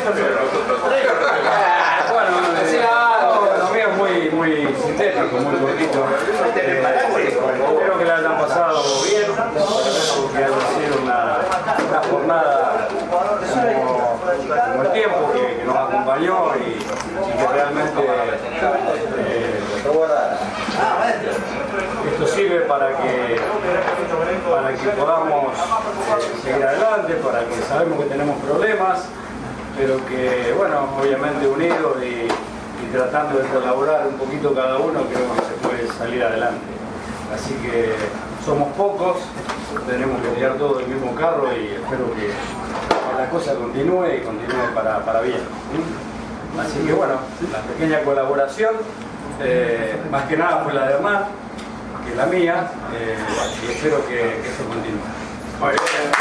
Lo mío es muy sintético, muy cortito. Espero que la hayan pasado bien, que haya sido una jornada como el tiempo que nos acompañó y que realmente esto sirve para que podamos seguir adelante, para que sabemos que tenemos problemas, pero que, bueno, obviamente unidos y tratando de colaborar un poquito cada uno, creo que se puede salir adelante. Así que somos pocos, tenemos que tirar todo del mismo carro y espero que la cosa continúe y continúe para bien. Así que bueno, la pequeña colaboración, más que nada fue la de Omar, que la mía, y espero que esto continúe.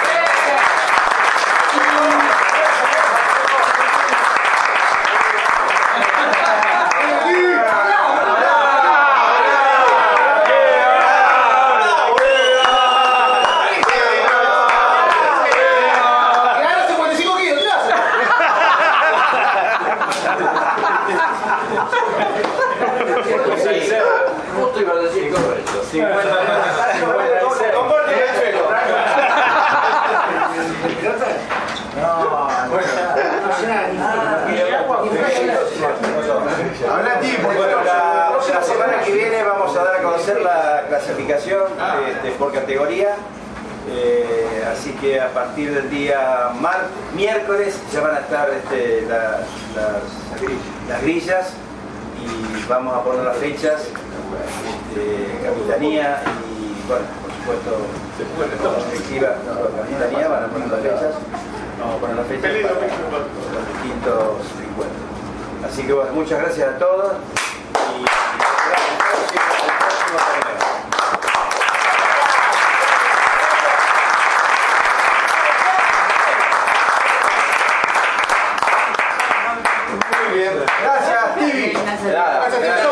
Justo iba a decir correcto. 50 Habla ti, porque la semana que viene vamos a dar a conocer la clasificación por categoría. Así que a partir del día miércoles ya van a estar las grillas y vamos a poner las fechas, capitanía y, bueno, por supuesto, la directiva, capitanía van a poner las fechas. Vamos a poner las fechas para los distintos encuentros. Así que, bueno, muchas gracias a todos y muy bien. Gracias, Tibi. Nada.